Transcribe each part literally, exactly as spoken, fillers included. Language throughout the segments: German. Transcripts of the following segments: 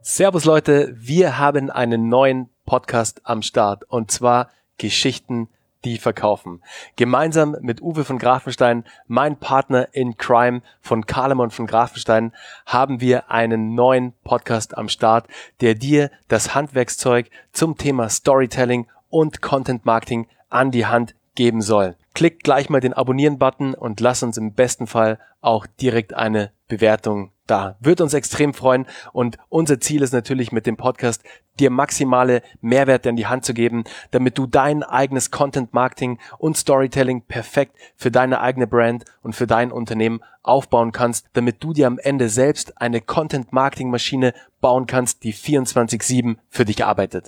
Servus Leute, wir haben einen neuen Podcast am Start und zwar Geschichten, die verkaufen. Gemeinsam mit Uwe von Grafenstein, mein Partner in Crime von Karlemon von Grafenstein, haben wir einen neuen Podcast am Start, der dir das Handwerkszeug zum Thema Storytelling und Content Marketing an die Hand geben soll. Klick gleich mal den Abonnieren-Button und lass uns im besten Fall auch direkt eine Bewertung da. Wird uns extrem freuen und unser Ziel ist natürlich mit dem Podcast, dir maximale Mehrwerte in die Hand zu geben, damit du dein eigenes Content-Marketing und Storytelling perfekt für deine eigene Brand und für dein Unternehmen aufbauen kannst, damit du dir am Ende selbst eine Content-Marketing-Maschine bauen kannst, die vierundzwanzig sieben für dich arbeitet.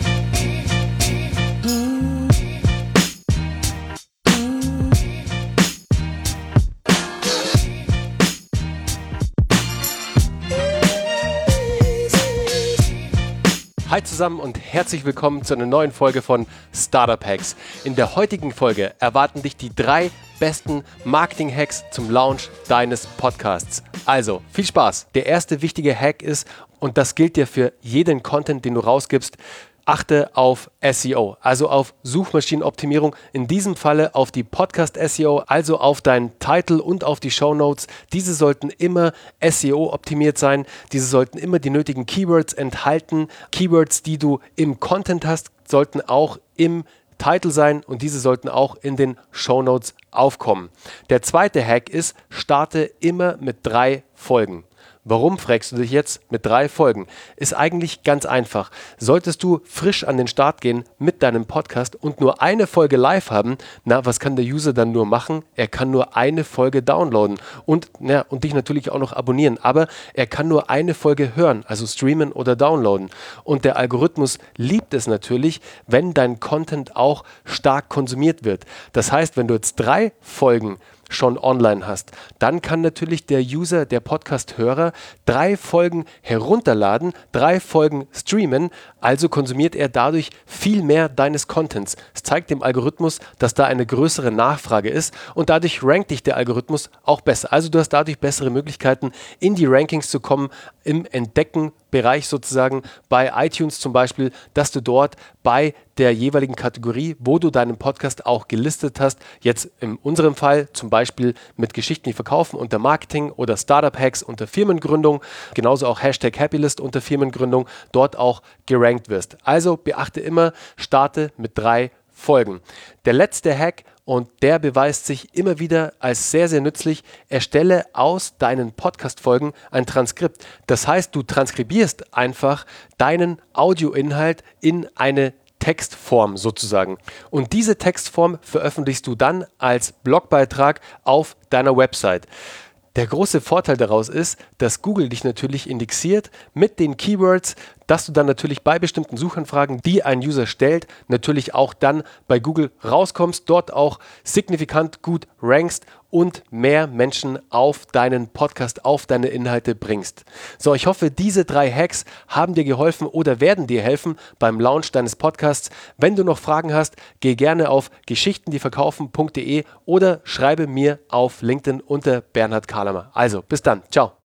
Hi zusammen und herzlich willkommen zu einer neuen Folge von Startup Hacks. In der heutigen Folge erwarten dich die drei besten Marketing-Hacks zum Launch deines Podcasts. Also, viel Spaß! Der erste wichtige Hack ist, und das gilt dir für jeden Content, den du rausgibst, achte auf S E O, also auf Suchmaschinenoptimierung, in diesem Falle auf die Podcast-S E O, also auf deinen Title und auf die Shownotes. Diese sollten immer S E O-optimiert sein, diese sollten immer die nötigen Keywords enthalten. Keywords, die du im Content hast, sollten auch im Title sein und diese sollten auch in den Shownotes aufkommen. Der zweite Hack ist, starte immer mit drei Folgen. Warum, fragst du dich jetzt, mit drei Folgen? Ist eigentlich ganz einfach. Solltest du frisch an den Start gehen mit deinem Podcast und nur eine Folge live haben, na, was kann der User dann nur machen? Er kann nur eine Folge downloaden und, na, und dich natürlich auch noch abonnieren, aber er kann nur eine Folge hören, also streamen oder downloaden. Und der Algorithmus liebt es natürlich, wenn dein Content auch stark konsumiert wird. Das heißt, wenn du jetzt drei Folgen schon online hast, dann kann natürlich der User, der Podcast-Hörer, drei Folgen herunterladen, drei Folgen streamen, also konsumiert er dadurch viel mehr deines Contents. Es zeigt dem Algorithmus, dass da eine größere Nachfrage ist und dadurch rankt dich der Algorithmus auch besser. Also du hast dadurch bessere Möglichkeiten, in die Rankings zu kommen, im Entdecken-Bereich sozusagen, bei iTunes zum Beispiel, dass du dort bei der jeweiligen Kategorie, wo du deinen Podcast auch gelistet hast, jetzt in unserem Fall zum Beispiel mit Geschichten, die verkaufen unter Marketing oder Startup Hacks unter Firmengründung, genauso auch Hashtag Happylist unter Firmengründung, dort auch gerankt wirst. Also beachte immer, starte mit drei Folgen. Der letzte Hack, und der beweist sich immer wieder als sehr, sehr nützlich, erstelle aus deinen Podcast-Folgen ein Transkript. Das heißt, du transkribierst einfach deinen Audioinhalt in eine Textform sozusagen. Und diese Textform veröffentlichst du dann als Blogbeitrag auf deiner Website. Der große Vorteil daraus ist, dass Google dich natürlich indexiert mit den Keywords, dass du dann natürlich bei bestimmten Suchanfragen, die ein User stellt, natürlich auch dann bei Google rauskommst, dort auch signifikant gut rankst und mehr Menschen auf deinen Podcast, auf deine Inhalte bringst. So, ich hoffe, diese drei Hacks haben dir geholfen oder werden dir helfen beim Launch deines Podcasts. Wenn du noch Fragen hast, geh gerne auf geschichten die verkaufen punkt de oder schreibe mir auf LinkedIn unter Bernhard Karlemer. Also, bis dann. Ciao.